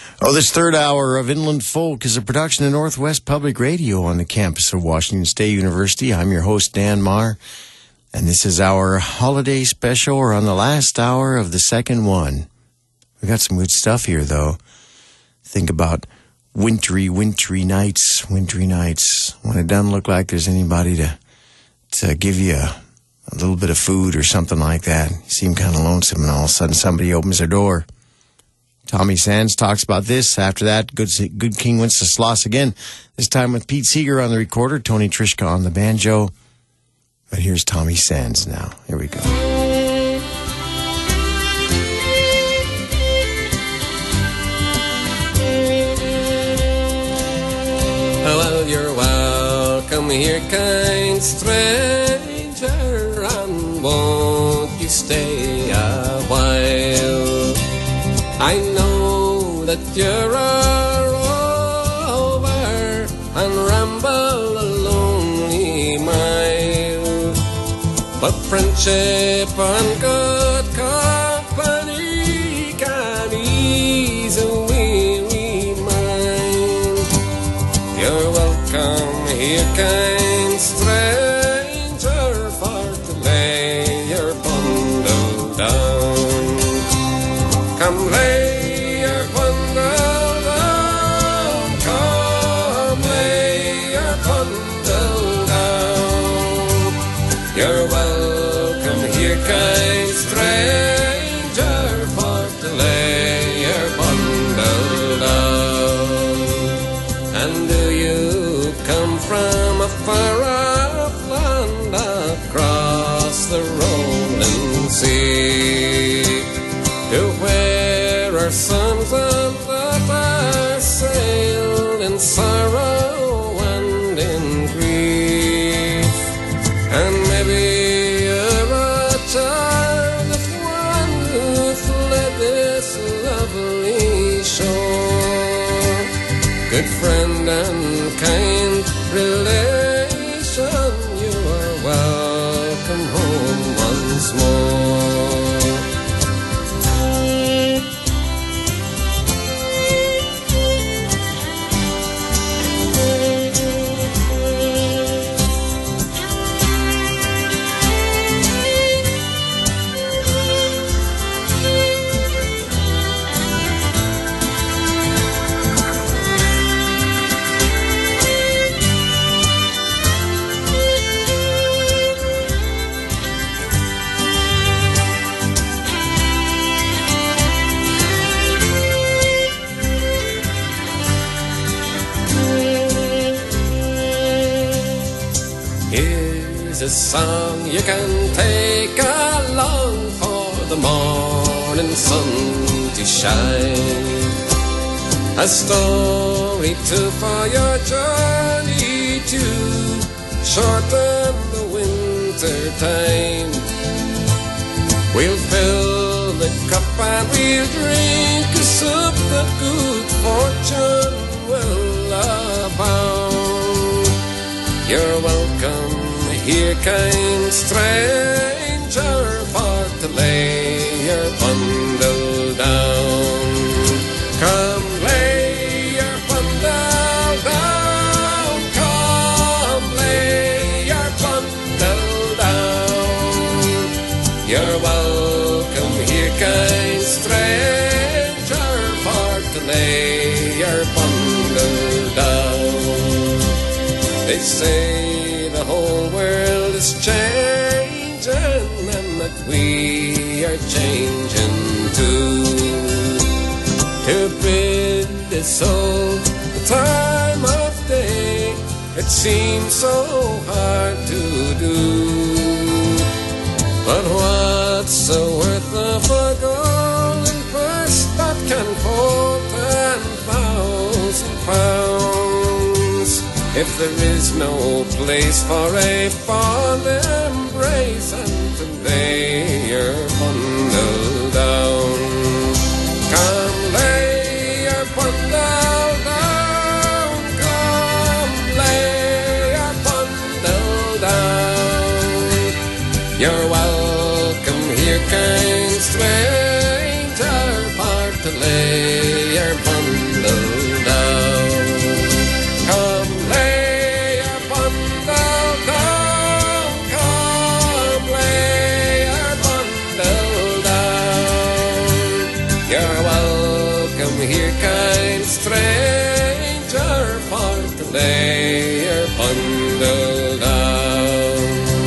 Oh, this third hour of Inland Folk is a production of Northwest Public Radio on the campus of Washington State University. I'm your host, Dan Marr, and this is our holiday special. We're on the last hour of the second one. We got some good stuff here, though. Think about wintry nights, when it doesn't look like there's anybody to give you a little bit of food or something like that. You seem kind of lonesome, and all of a sudden somebody opens their door. Tommy Sands talks about this. After that, Good King Wenceslas again, this time with Pete Seeger on the recorder, Tony Trischka on the banjo. But here's Tommy Sands now. Here we go. Well, you're welcome here, kind stranger, and won't you stay a while? I know that you're a rover and ramble a lonely mile, but friendship and good company can ease a weary mind. You're welcome here, kind stranger, for to lay your bundle down. Come lay your bundle down, come lay your bundle down. You're welcome here, kind stranger, for to lay your bundle down. And do you come from a far-off land across the rolling sea, to where our sons of the sailed in sorrow and in grief? And maybe you're a child of one who fled this lovely shore. Good friend and kind relation, you are welcome home once more. Here's a song you can take along for the morning sun to shine, a story too for your journey to shorten the winter time. We'll fill the cup and we'll drink a soup that good fortune will abound. You're welcome here, kind stranger, for to lay your bundle down. Come lay your bundle down, come lay your bundle down. You're welcome here, kind stranger, for to lay your bundle down. They say the whole world is changing and that we are changing too. To bid this old time of day, it seems so hard to do. But what's the worth of a golden purse that can hold 10,000 pounds? If there is no place for a fond embrace and to lay your bundle down. Come lay your bundle down, come lay your bundle down. You're welcome here, kind stranger, for to lay your bundle You're welcome here, kind stranger, for to lay your bundle down.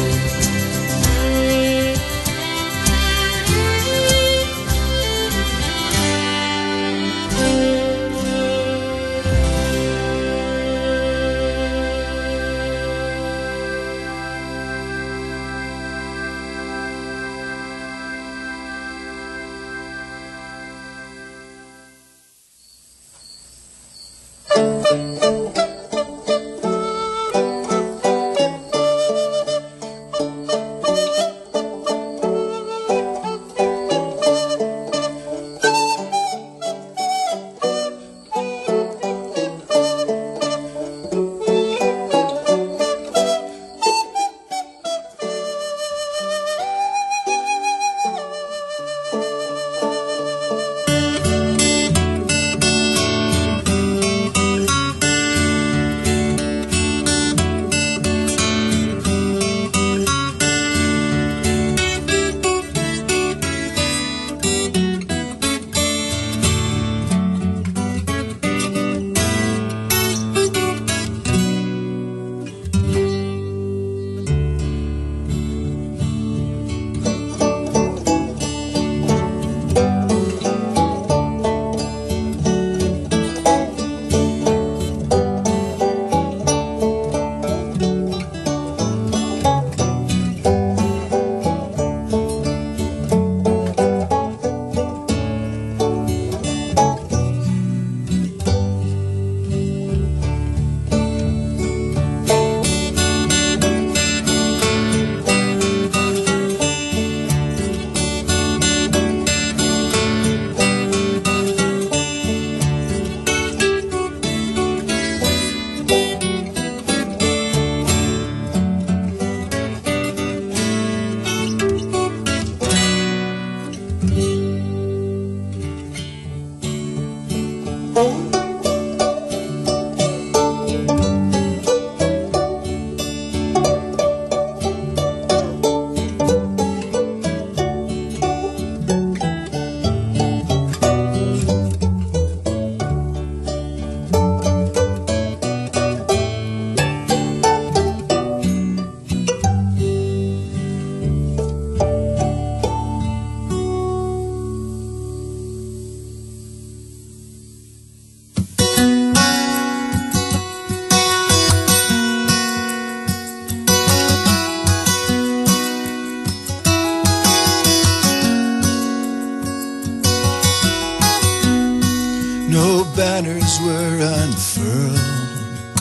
No banners were unfurled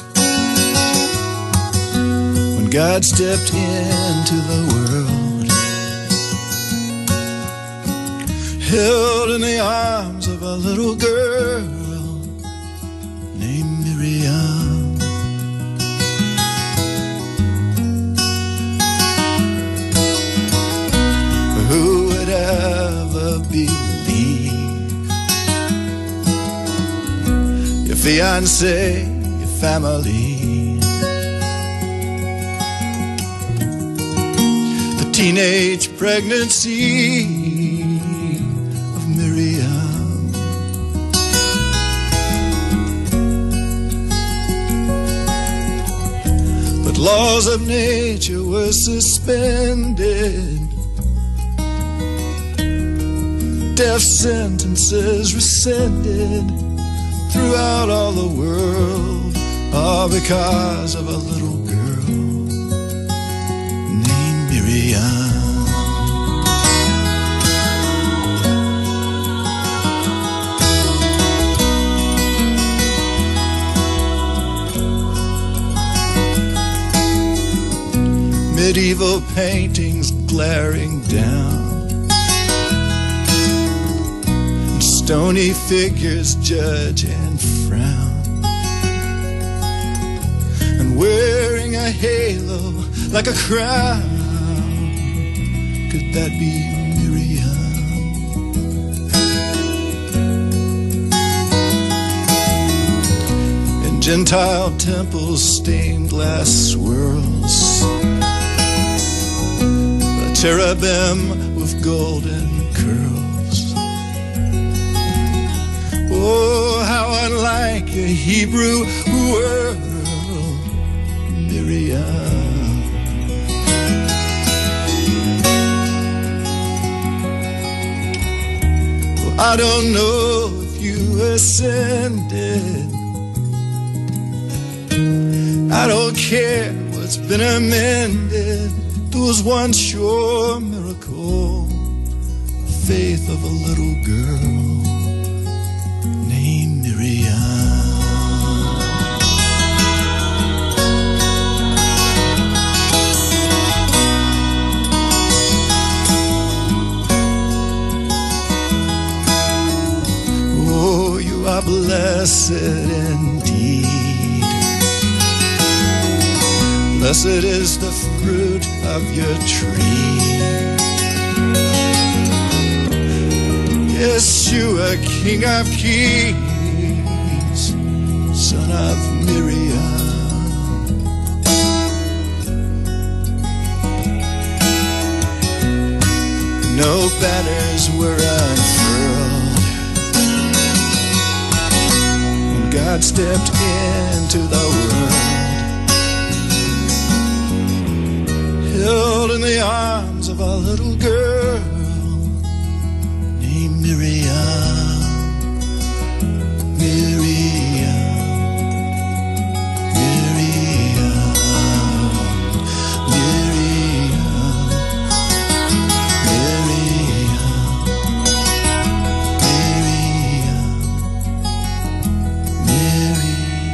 when God stepped into the world, held in the arms of a little girl named Miriam. Who would ever believe your fiancé, your family, the teenage pregnancy of Miriam? But laws of nature were suspended, death sentences rescinded throughout all the world, all because of a little girl named Miriam. Medieval paintings glaring down, stony figures judge and frown, and wearing a halo like a crown. Could that be Miriam? In Gentile temples, stained glass swirls, a cherubim with golden curls, your Hebrew world, Miriam. Well, I don't know if you ascended. I don't care what's been amended. There was one sure miracle, the faith of a little girl named Miriam. Oh, you are blessed indeed. Blessed is the fruit of your tree. Yeshua, King of Kings, Son of Miriam. No banners were unfurled when God stepped into the world. Held in the arms of a little girl named Miriam, Miriam, Miriam, Miriam, Miriam, Miriam, Miriam.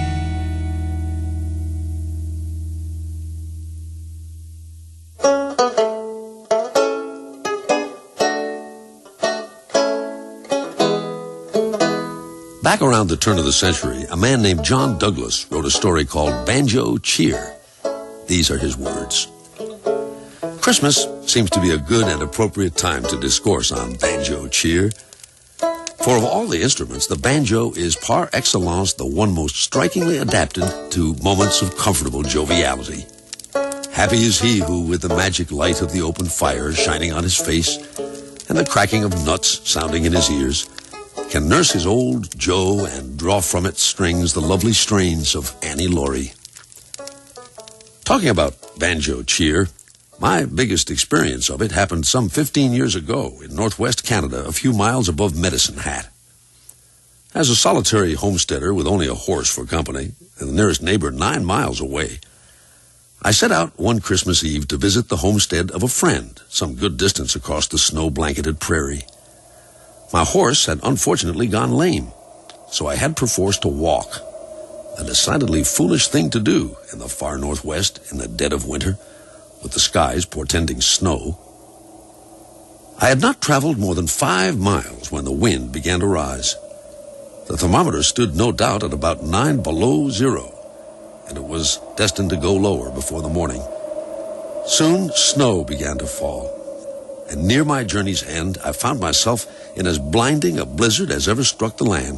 Back around the turn of the century, a man named John Douglas wrote a story called Banjo Cheer. These are his words. Christmas seems to be a good and appropriate time to discourse on banjo cheer. For of all the instruments, the banjo is par excellence the one most strikingly adapted to moments of comfortable joviality. Happy is he who, with the magic light of the open fire shining on his face and the cracking of nuts sounding in his ears, can nurse his old Joe and draw from its strings the lovely strains of Annie Laurie. Talking about banjo cheer, my biggest experience of it happened some 15 years ago in northwest Canada, a few miles above Medicine Hat. As a solitary homesteader with only a horse for company, and the nearest neighbor 9 miles away, I set out one Christmas Eve to visit the homestead of a friend, some good distance across the snow-blanketed prairie. My horse had unfortunately gone lame, so I had perforce to walk, a decidedly foolish thing to do in the far northwest in the dead of winter, with the skies portending snow. I had not traveled more than 5 miles when the wind began to rise. The thermometer stood no doubt at about 9 below zero, and it was destined to go lower before the morning. Soon snow began to fall, and near my journey's end I found myself in as blinding a blizzard as ever struck the land.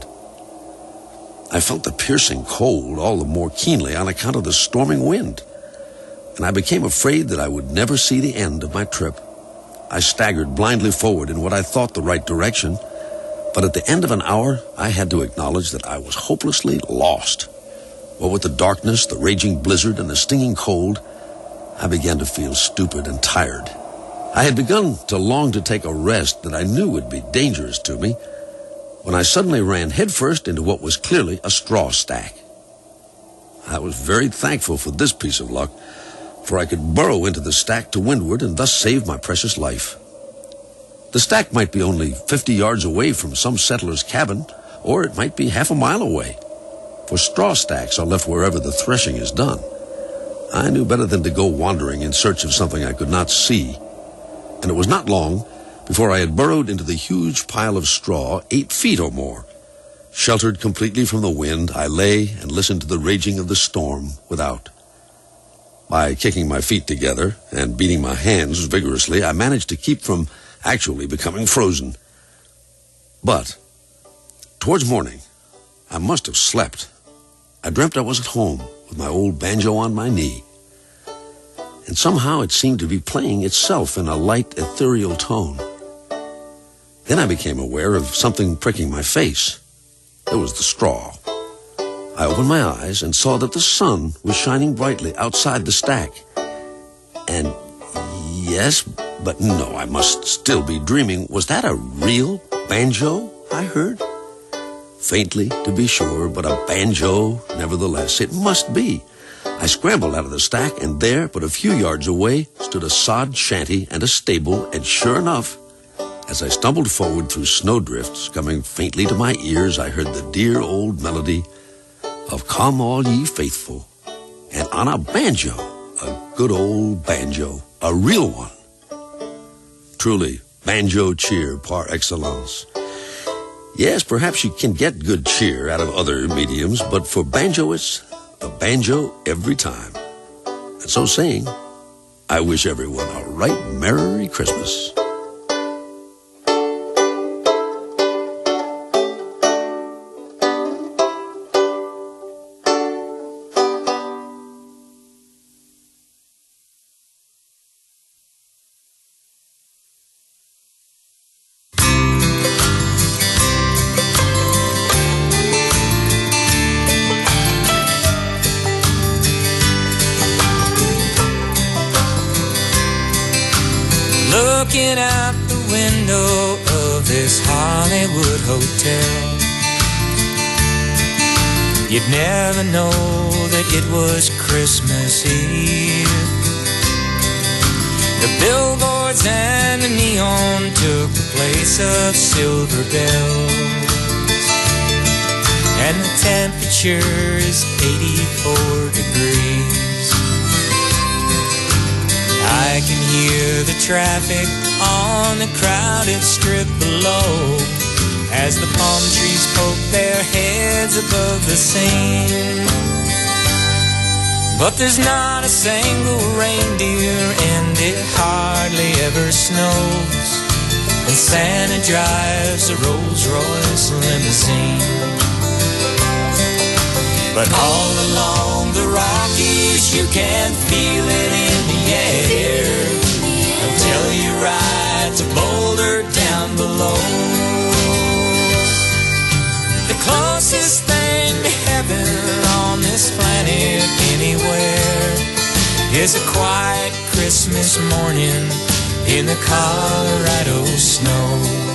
I felt the piercing cold all the more keenly on account of the storming wind, and I became afraid that I would never see the end of my trip. I staggered blindly forward in what I thought the right direction, but at the end of an hour I had to acknowledge that I was hopelessly lost. What with the darkness, the raging blizzard, and the stinging cold, I began to feel stupid and tired. I had begun to long to take a rest that I knew would be dangerous to me, when I suddenly ran headfirst into what was clearly a straw stack. I was very thankful for this piece of luck, for I could burrow into the stack to windward and thus save my precious life. The stack might be only 50 yards away from some settler's cabin, or it might be half a mile away, for straw stacks are left wherever the threshing is done. I knew better than to go wandering in search of something I could not see, and it was not long before I had burrowed into the huge pile of straw 8 feet or more. Sheltered completely from the wind, I lay and listened to the raging of the storm without. By kicking my feet together and beating my hands vigorously, I managed to keep from actually becoming frozen. But towards morning, I must have slept. I dreamt I was at home with my old banjo on my knee, and somehow it seemed to be playing itself in a light, ethereal tone. Then I became aware of something pricking my face. It was the straw. I opened my eyes and saw that the sun was shining brightly outside the stack. And yes, but no, I must still be dreaming. Was that a real banjo I heard? Faintly, to be sure, but a banjo nevertheless. It must be. I scrambled out of the stack, and there, but a few yards away, stood a sod shanty and a stable, and sure enough, as I stumbled forward through snowdrifts, coming faintly to my ears, I heard the dear old melody of Come All Ye Faithful, and on a banjo, a good old banjo, a real one. Truly, banjo cheer par excellence. Yes, perhaps you can get good cheer out of other mediums, but for banjoists, the banjo every time. And so saying, I wish everyone a right Merry Christmas. Looking out the window of this Hollywood hotel, you'd never know that it was Christmas Eve. The billboards and the neon took the place of silver bells, and the temperature is 84 degrees. I can hear the traffic on the crowded strip below as the palm trees poke their heads above the scene. But there's not a single reindeer and it hardly ever snows, and Santa drives a Rolls-Royce limousine. But all along the Rockies you can feel it in the air until you ride to Boulder down below. The closest thing to heaven on this planet anywhere is a quiet Christmas morning in the Colorado snow.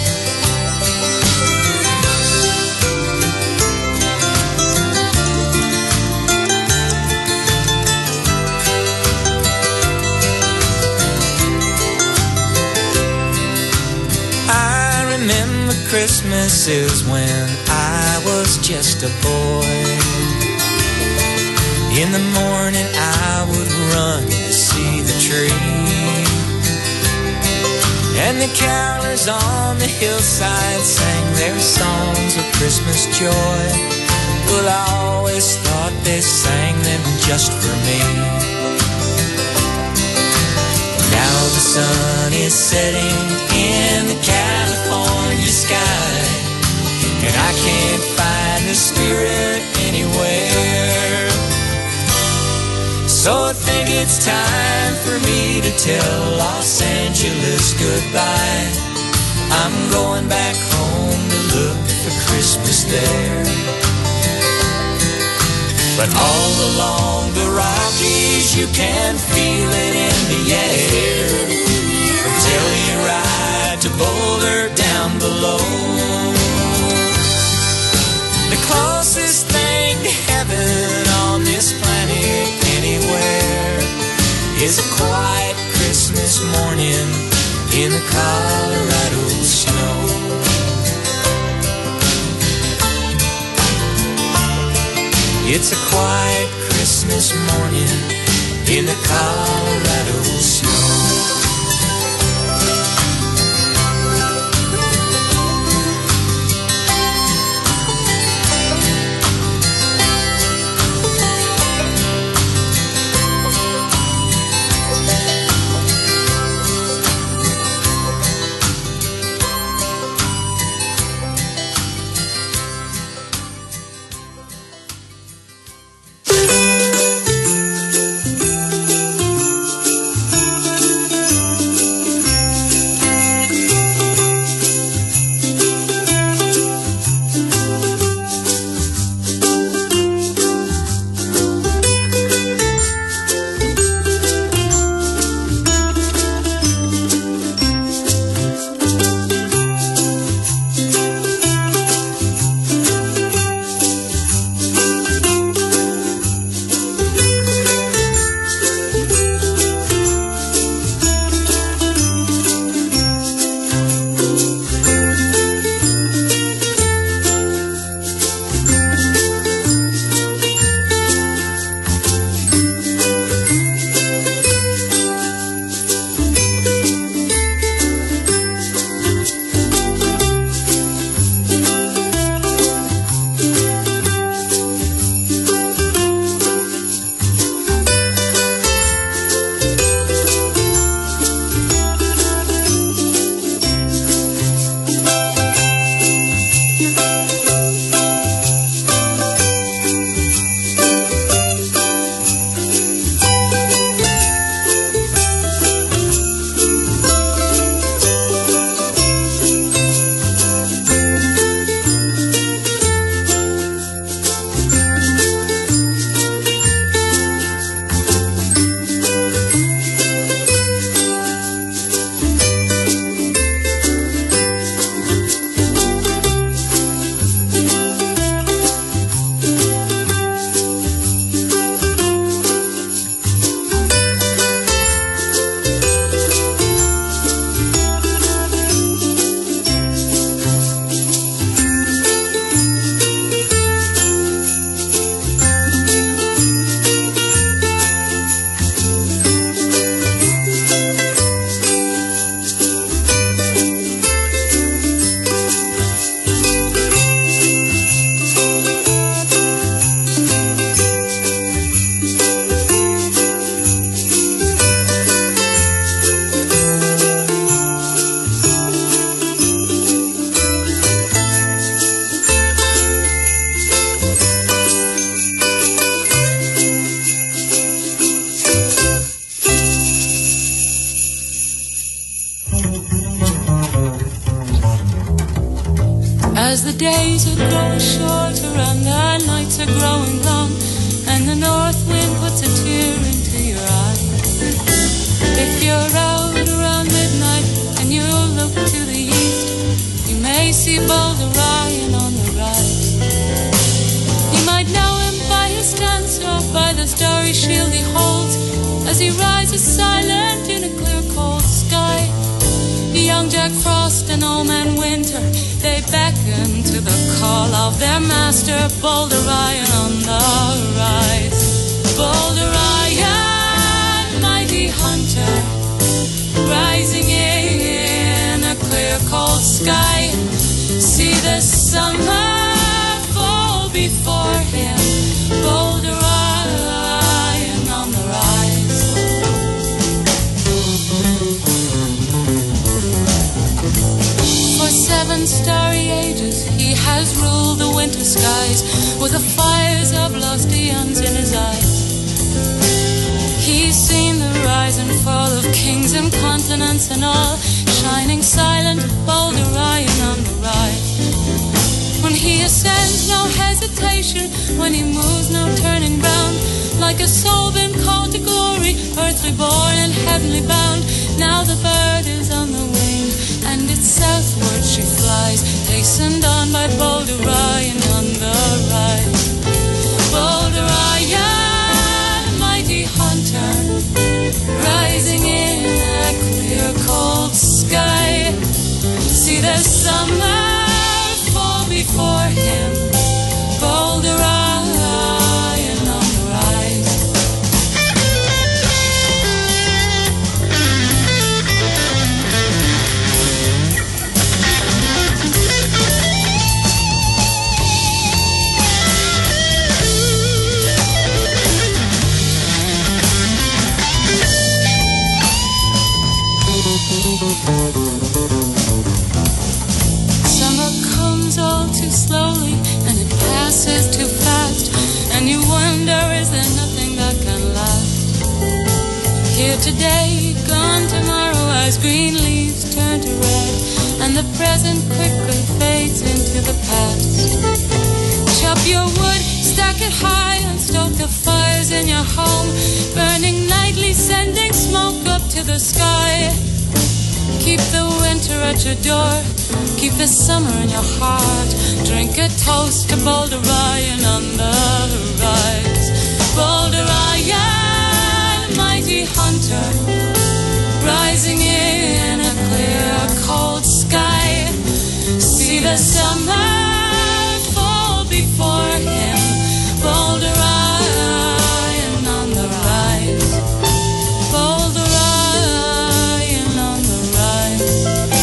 Christmas is when I was just a boy. In the morning I would run to see the tree, and the carolers on the hillside sang their songs of Christmas joy. Well, I always thought they sang them just for me. Now the sun is setting in the California sky, and I can't find the spirit anywhere. So I think it's time for me to tell Los Angeles goodbye. I'm going back home to look for Christmas there. But all along the Rockies you can feel it in the air until you ride to Boulder down below. The closest thing to heaven on this planet anywhere is a quiet Christmas morning in the Colorado snow. It's a quiet Christmas morning in the Colorado snow. As the days are growing shorter and the nights are growing long, and the north wind puts a tear into your eye. If you're out around midnight and you look to the east, you may see bold Orion on the rise. You might know him by his stance or by the starry shield he holds, as he rises silent in a clear cold sky. Young Jack Frost and Old Man Winter, they beckon to the call of their master, bold Orion on the rise. Bold Orion, mighty hunter, rising in a clear cold sky. See the summer fall before him, bold Orion on the rise. For 7 starry ages he has ruled the winter skies, with the fires of lost eons in his eyes. He's seen the rise and fall of kings and continents and all, shining silent, bold Orion on the rise. When he ascends, no hesitation, when he moves, no turning round, like a soul been called to glory, earthly born and heavenly bound. Now the bird is on the wing, and it's southward she flies, hastened on by bold Orion on the rise. Bold Orion, mighty hunter, rising in a clear cold sky. See the summer fall before him, bold Orion on the rise. Summer comes all too slowly, and it passes too fast, and you wonder, is there nothing that can last? Here today, gone tomorrow, as green leaves turn to red, and the present quickly fades into the past. Chop your wood, stack it high, and stoke the fires in your home, burning nightly, sending smoke up to the sky. Keep the winter at your door, keep the summer in your heart. Drink a toast to bold Orion on the rise. Bold Orion, mighty hunter, rising in a clear cold sky. See the summer fall before him, bold Orion on the rise. Bold Orion on the rise.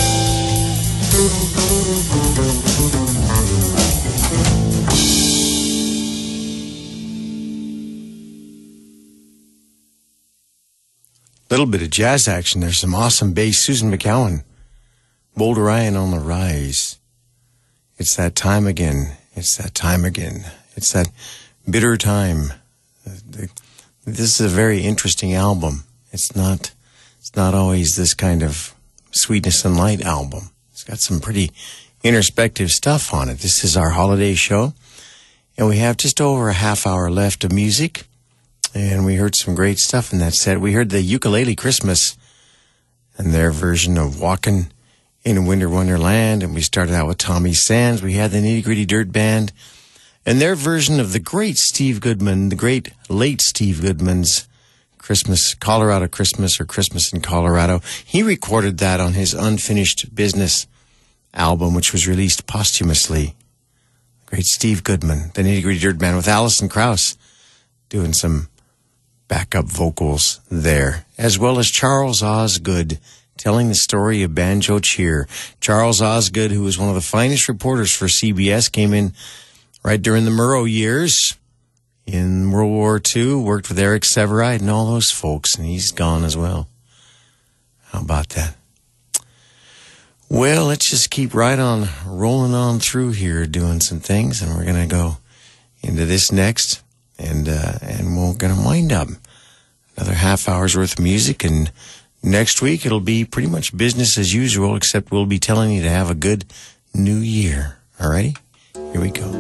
Little bit of jazz action. There's some awesome bass. Susan McCowan, Bold Orion on the rise. It's that time again. It's that time again. It's that bitter time. This is a very interesting album. It's not always this kind of sweetness and light album. It's got some pretty introspective stuff on it. This is our holiday show, and we have just over a half hour left of music, and we heard some great stuff in that set. We heard the Ukulele Christmas and their version of Walking in a Winter Wonderland, and we started out with Tommy Sands. We had the Nitty Gritty Dirt Band and their version of the great Steve Goodman, the great late Steve Goodman's Christmas, Colorado Christmas, or Christmas in Colorado. He recorded that on his Unfinished Business album, which was released posthumously. Great Steve Goodman, the Nitty Gritty Dirt Band, with Alison Krauss doing some backup vocals there, as well as Charles Osgood telling the story of Banjo Cheer. Charles Osgood, who was one of the finest reporters for CBS, came in right during the Murrow years in World War II, worked with Eric Severide and all those folks, and he's gone as well. How about that? Well, let's just keep right on rolling on through here, doing some things, and we're going to go into this next, and we're going to wind up another half hour's worth of music, and next week it'll be pretty much business as usual, except we'll be telling you to have a good new year. Alrighty, here we go.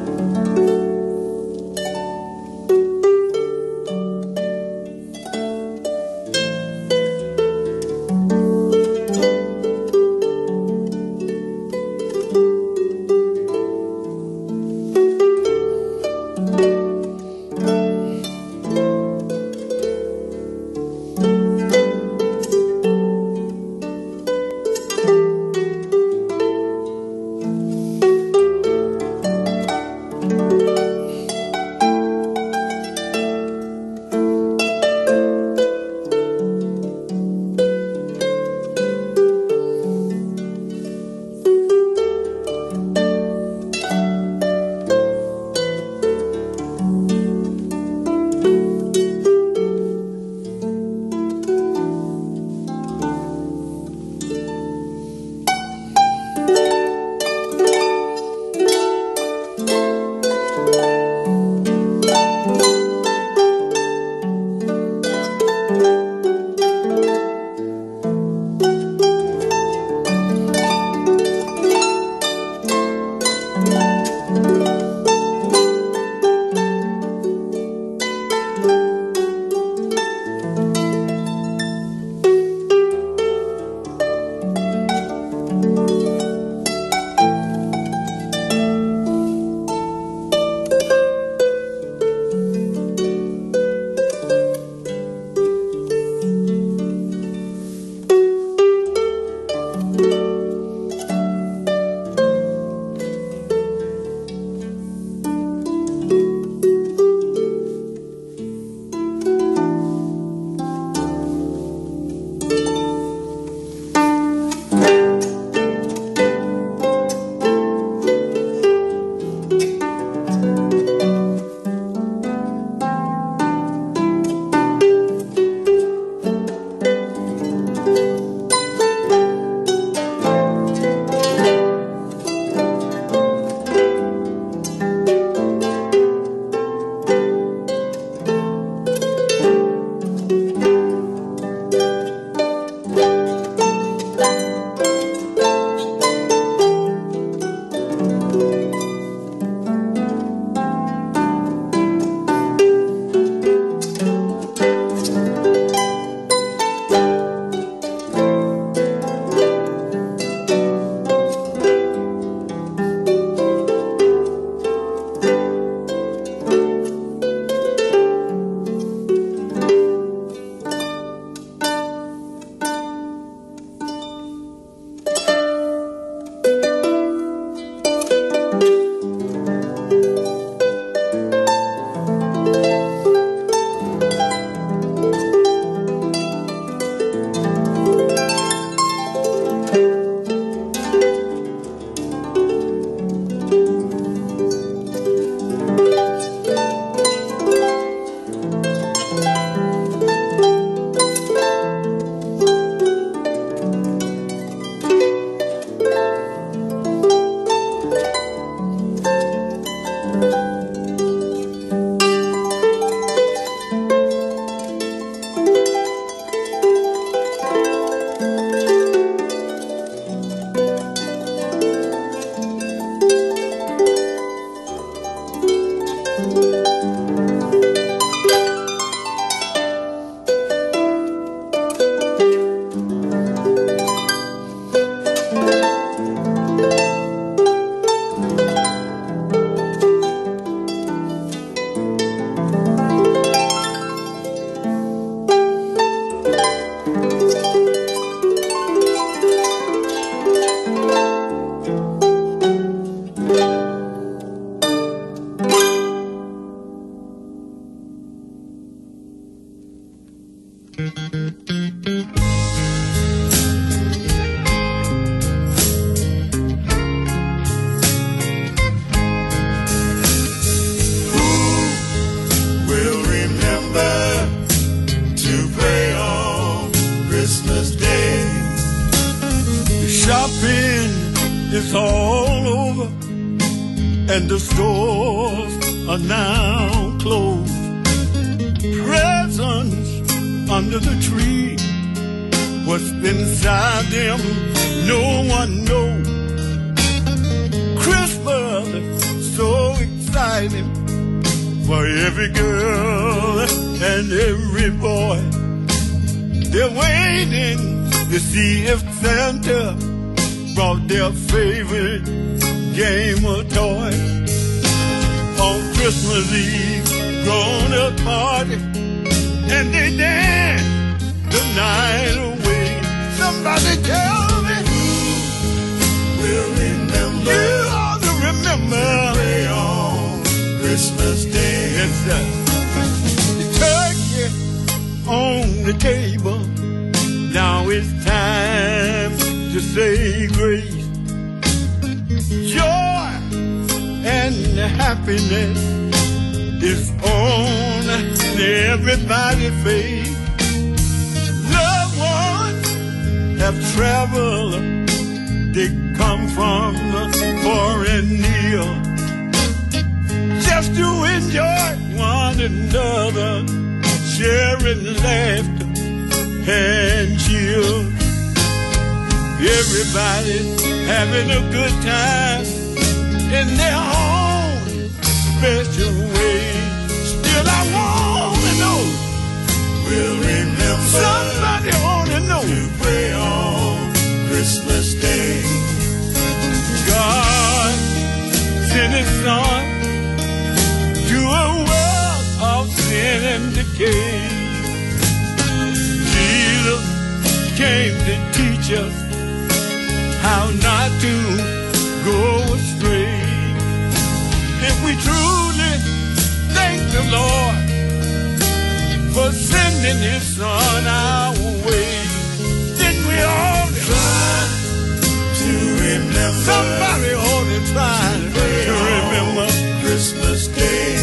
It's all over, and the stores are now closed. Presents under the tree, what's been inside them, no one knows. Christmas mother, so exciting for every girl and every boy. They're waiting to see if Santa brought their favorite game or toy. On Christmas Eve, grown-up party, and they dance the night away. Somebody tell me who will remember? You ought to remember on Christmas Day. Yes, sir. The turkey on the table. Now it's time to say grace. Joy and happiness is on everybody's face. Loved ones have traveled, they come from far and near, just to enjoy one another, sharing laughter and cheer. Everybody's having a good time in their own special way. Still I wanna know, will remember, somebody wanna know, to pray on Christmas Day. God sent His Son to a world of sin and decay. Jesus came to teach us how not to go astray. If we truly thank the Lord for sending His Son our way, then we ought to try to remember. Somebody ought to try to remember Christmas Day.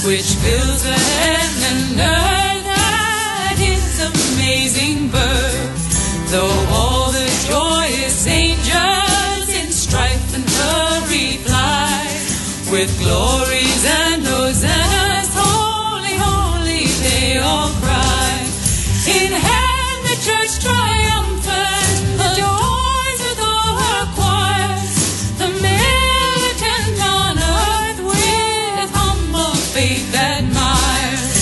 which fills the heaven and earth at his amazing birth. Though all the joyous angels in strife and hurry fly, with glories and hosannas, holy, holy, they all cry. In heaven the church triumphant adores with all her choirs, the militant on earth with humble faith admires.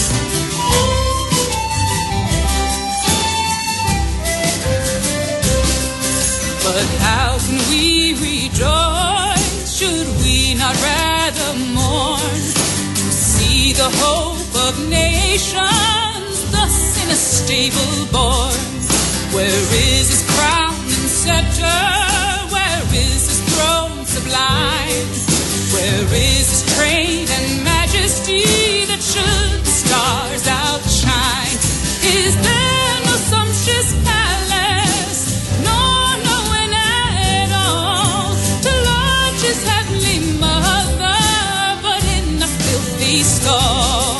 But how can we rejoice, should we not rather mourn, to see the hope of nations thus in a stable born? Where is his crown and scepter? Where is his throne sublime? Where is his train and majesty that should the stars outshine? Is there no sumptuous palace, nor no one at all, to lodge his heavenly mother, but in a filthy stall?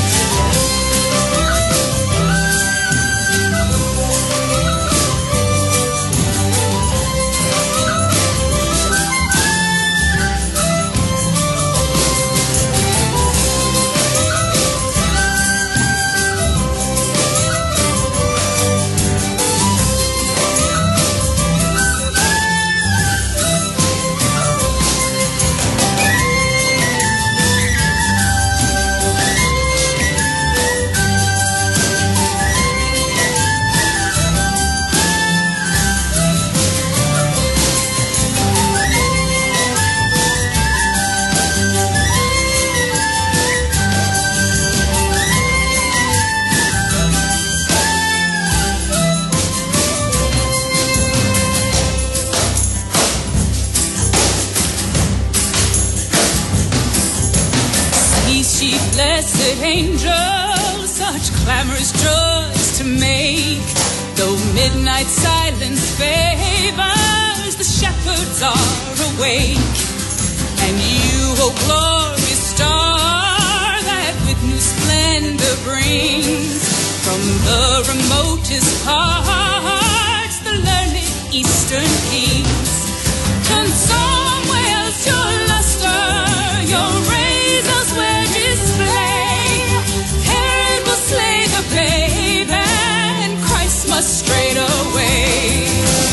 Blessed angels, such clamorous joys to make, though midnight silence favors, the shepherds are awake. And you, O glorious star, that with new splendor brings from the remotest parts the learned eastern kings, turn somewhere else your luster, your rays elsewhere display. Herod will slay the babe, and Christ must straight away.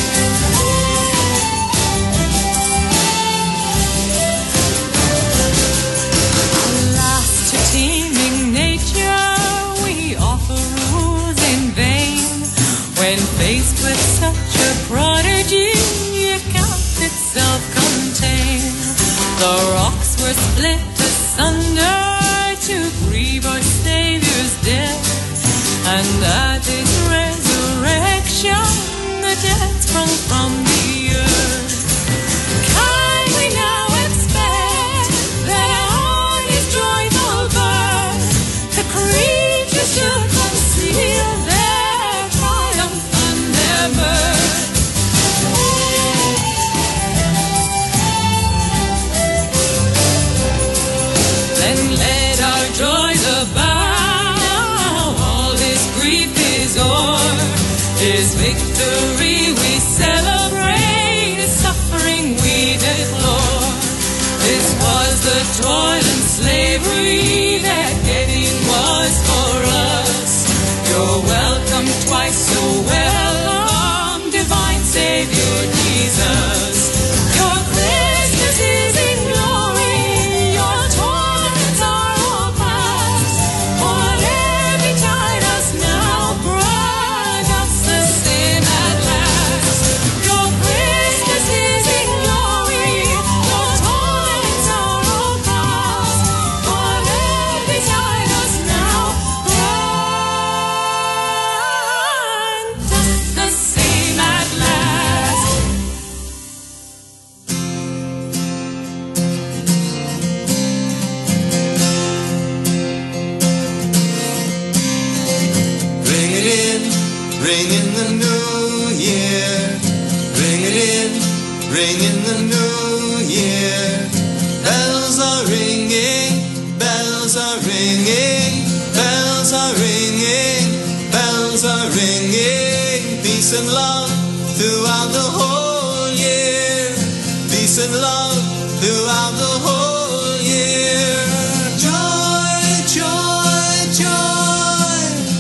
Alas, to teeming nature we offer rules in vain, when faced with such a prodigy it can't itself contain. The rocks were split asunder to grieve our Savior's death, and at his resurrection the dead sprung from the earth. Can we now expect that on his joyful birth the creatures should conceal their triumph and their mirth? Then let our joys abound, all his grief is o'er, his victory we celebrate, his suffering we deplore. This was the toil and slavery that getting was for us. You're welcome twice so welcome, divine Savior Jesus. Your Christmas is in glory, your torments are all past. Whatever betide us now brought us the sin at last. Your Christmas is in glory, your torments are all past. Whatever betide us now grant us the same at last. Ring in the new year. Ring it in, ring in the new year. Bells are ringing, bells are ringing. ringing, bells are ringing, bells are ringing. Peace and love throughout the whole year. Peace and love throughout the whole year. Joy, joy, joy.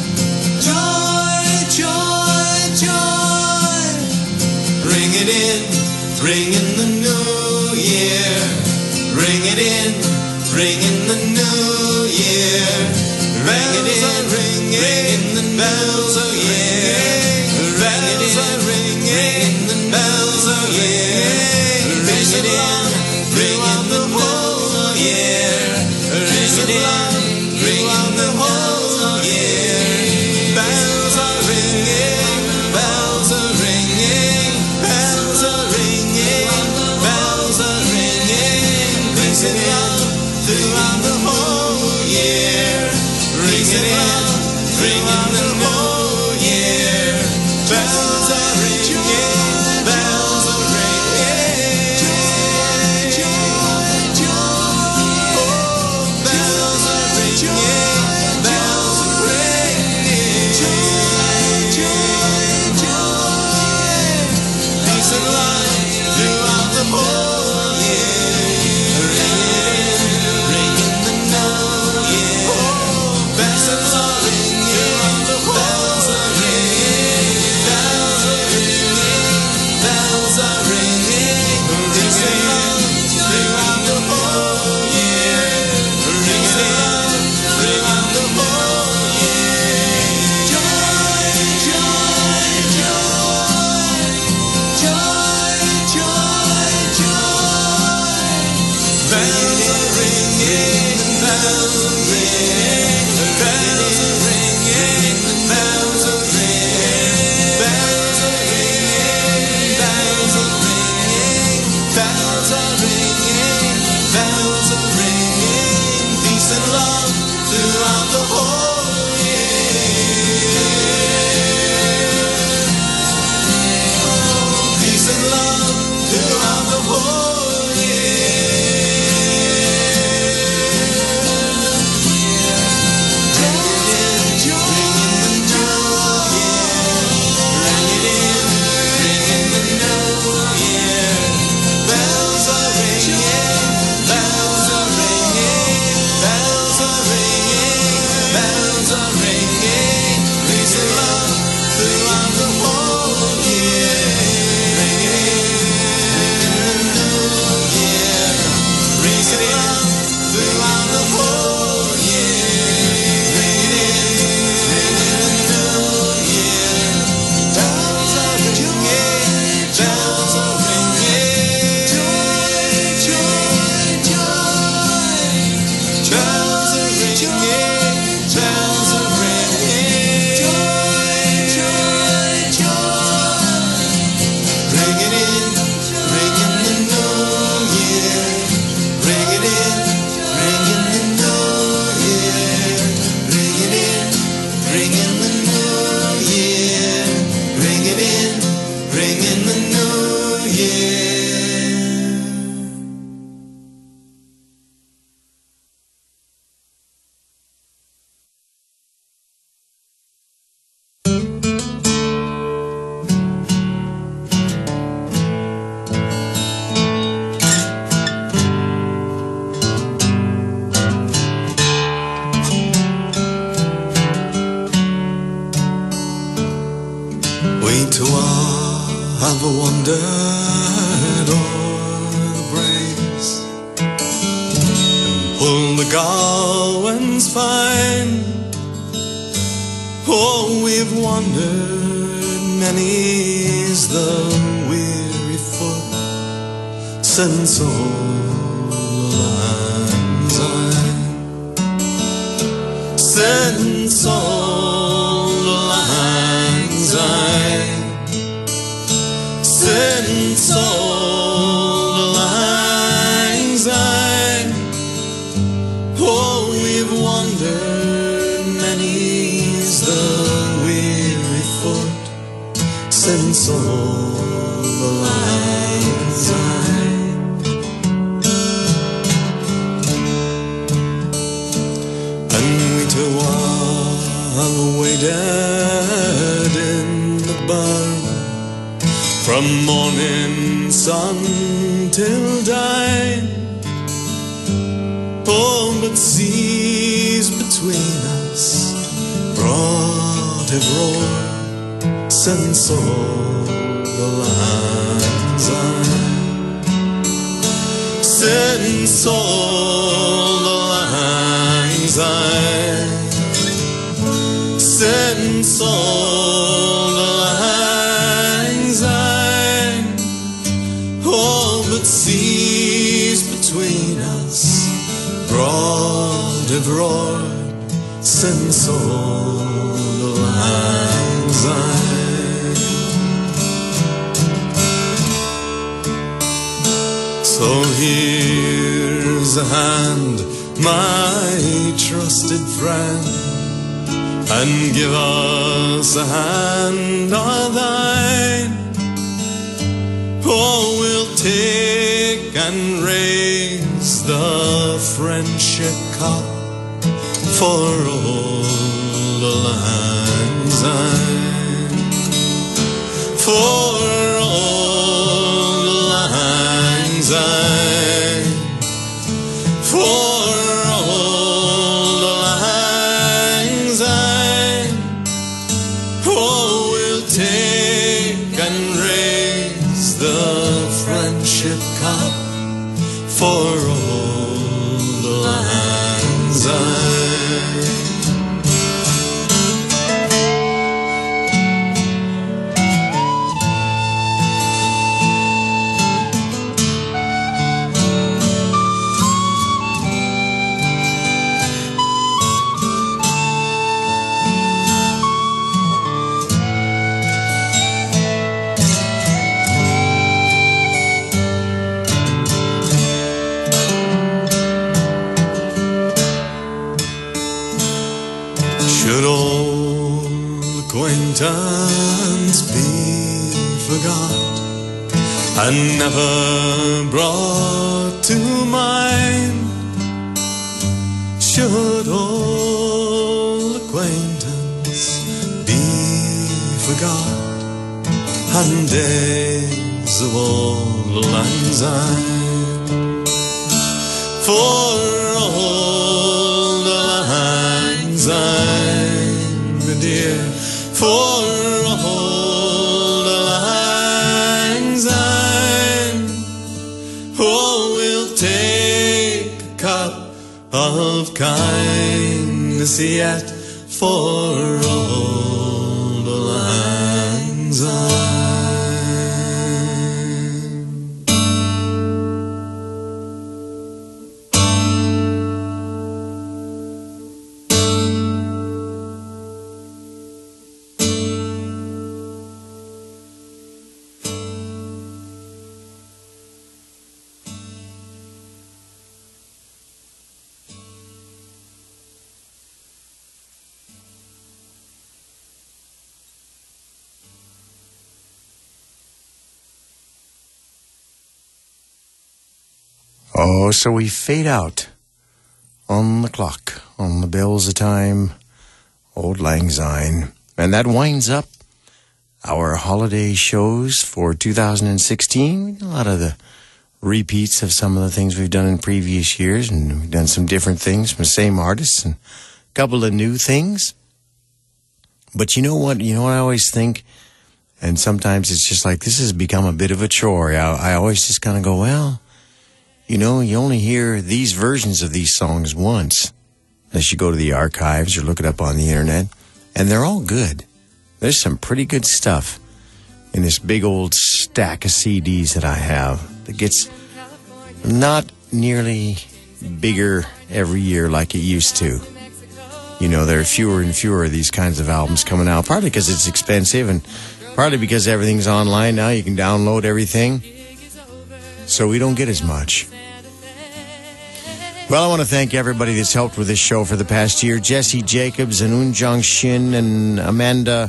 Joy, joy, joy. Bring it in, bring in the new year. Bring it in, bring in the new year. Bring it in, bring in the bells of year. Bells are ringing, the bells are ringing. Bring it in, bring in the whole year. Bring it in, bring in the whole year. Bells are ringing, bells are ringing, bells are ringing, bells are ringing. Bring it in throughout the whole year. Bring it in, bring in the whole year. Bells are ringing, bells are ringing. Joy, joy, joy. Oh, bells are ringing, bells are ringing. Joy, joy, joy. Peace and love throughout the whole year. Ring in the new year. Oh, bells are ringing, bells are ringing. Bells are ringing, bells are ringing. Peace and love throughout the whole year. Peace and love throughout the whole year. Joy, joy, joy. Joy, joy, joy. Bells are ringing, bells are ringing. Bells are ringing, bells are ringing. Bells are ringing, bells are ringing. Bells are ringing, bells are ringing. Peace and love throughout the whole year. Peace and love throughout the whole year. I've wandered o'er the braes and pulled the Galwans fine. Oh, we've wandered, many's the weary foot since old Lang Syne. Since old Lang Syne. Since old Lang Syne. Oh, we've wandered, many's the weary foot since old Lang Syne. dead in the barn, from morning sun till dine. Oh, but seas between us broad have roared since all the lands since all the lands since all the lands oh, but seas between us broad have roared since all the lands so here's a hand, my trusted friend, and give us a hand of thine. Oh, we'll take and raise the friendship cup for all the lands for all the lands for all the lands oh, we'll take and raise the friendship cup for all the lands should old acquaintance be forgot and never brought to mind? Should old acquaintance be forgot and days of old lang syne? For all the lang syne, my dear, for all the lang syne, oh, we'll take a cup of kindness yet for all the lang syne. Oh, so we fade out on the clock, on the bells of time, Auld Lang Syne. And that winds up our holiday shows for 2016. A lot of the repeats of some of the things we've done in previous years, and we've done some different things from the same artists and a couple of new things. But you know what? You know what I always think? And sometimes it's just like, this has become a bit of a chore. I always just kind of go, well, you know, you only hear these versions of these songs once, unless you go to the archives or look it up on the internet, and they're all good. There's some pretty good stuff in this big old stack of CDs that I have that gets not nearly bigger every year like it used to. You know, there are fewer and fewer of these kinds of albums coming out, partly because it's expensive and partly because everything's online now. You can download everything, so we don't get as much. Well, I want to thank everybody that's helped with this show for the past year. Jesse Jacobs and Unjong Shin and Amanda,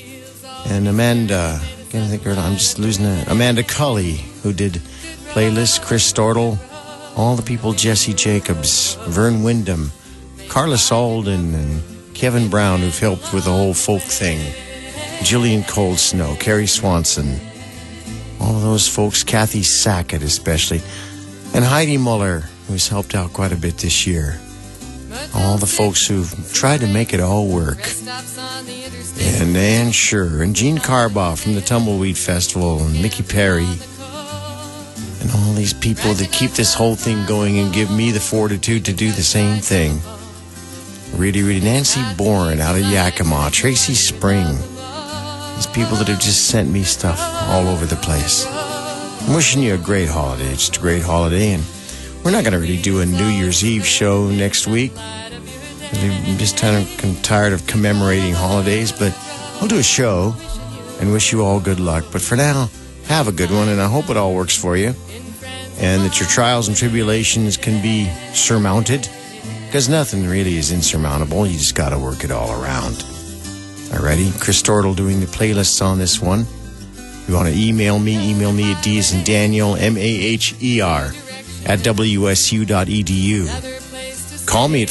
can't think of her, I'm just losing it. Amanda Cully, who did playlists, Chris Stortle, all the people, Jesse Jacobs, Vern Wyndham, Carla Salden, and Kevin Brown, who've helped with the whole folk thing, Jillian Cold Snow, Carrie Swanson, all of those folks, Kathy Sackett especially, and Heidi Muller, who's helped out quite a bit this year. All the folks who've tried to make it all work. And Ann Sure, and Gene Carbaugh from the Tumbleweed Festival, and Mickey Perry, and all these people that keep this whole thing going and give me the fortitude to do the same thing. Really, Nancy Bourne out of Yakima, Tracy Spring. These people that have just sent me stuff all over the place. I'm wishing you a great holiday. It's just a great holiday, and we're not going to really do a New Year's Eve show next week. I'm just kind of tired of commemorating holidays, but I'll do a show and wish you all good luck. But for now, have a good one, and I hope it all works for you, and that your trials and tribulations can be surmounted, because nothing really is insurmountable. You just got to work it all around. Alrighty, Chris Stortle doing the playlists on this one. If you want to email me at D as in Daniel, MAHER, at WSU.edu. Call me at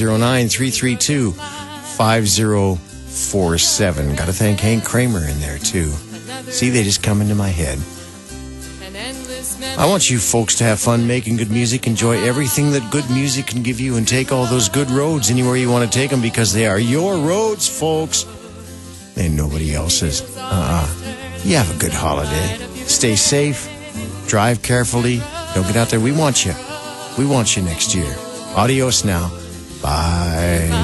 509-332-5047. Got to thank Hank Kramer in there, too. See, they just come into my head. I want you folks to have fun making good music, enjoy everything that good music can give you, and take all those good roads anywhere you want to take them, because they are your roads, folks. And nobody else's. You have a good holiday. Stay safe. Drive carefully. Don't get out there. We want you. We want you next year. Adios now. Bye.